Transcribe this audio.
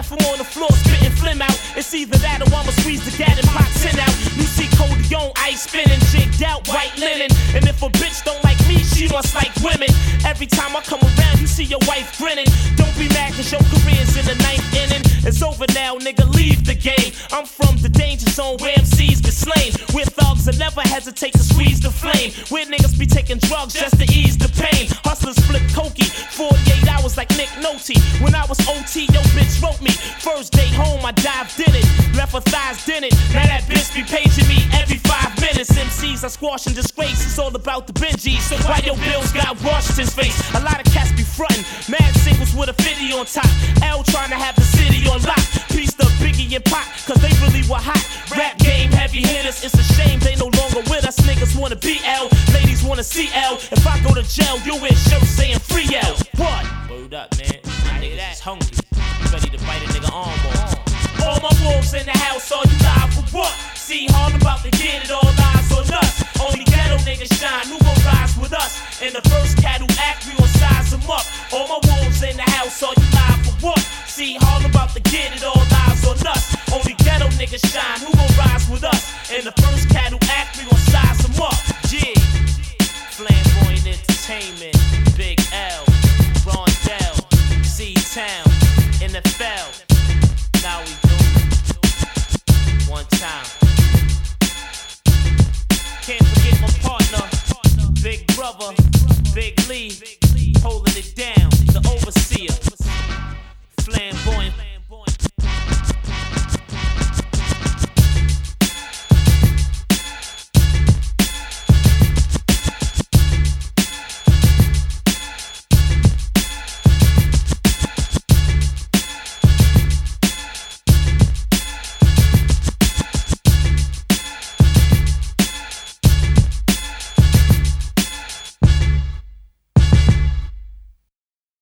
from on the floor, spitting phlegm out. It's either that or I'ma squeeze the gat and pop 10 out. You see Coleon, ice spinning, jigged out, white linen. And if a bitch don't like me, she must like women. Every time I come around, you see your wife grinning. Don't be mad cause your career's in the 9th inning. It's over now, nigga, leave the game. I'm from the danger zone where MCs get slain. Where thugs will never hesitate to squeeze the flame. Where niggas be taking drugs just to ease the pain. Hustlers flip cokey, 48 hours like Nick Nolte. When I was OT, yo bitch wrote me. First day home, I dived in it. Left her thighs in it. Now that bitch be paging me every 5 minutes. MCs are squashing disgrace. It's all about the Benjis. So why your bills got Washington's face? A lot of cats be frontin'. Mad singles with a 50 on top. L trying to have the city on lock. Piece the Biggie and Pac, cause they really were hot. Rap game heavy hitters. It's a shame they no longer with us. Niggas wanna be L, ladies wanna see L. If I go to jail, you wear shirts saying free L. What? Word up, man. I hear that. Hungry. Ready to bite a nigga arm off. All my wolves in the house, all you live for what? See, hard about to get it, all eyes on us. Only ghetto niggas shine, who gon' rise with us? In the first cat who act, we gon' size them up. All my wolves in the house, all you live for what? See, hard about to get it, all eyes on us. Only ghetto niggas shine, who gon' rise with us? In the first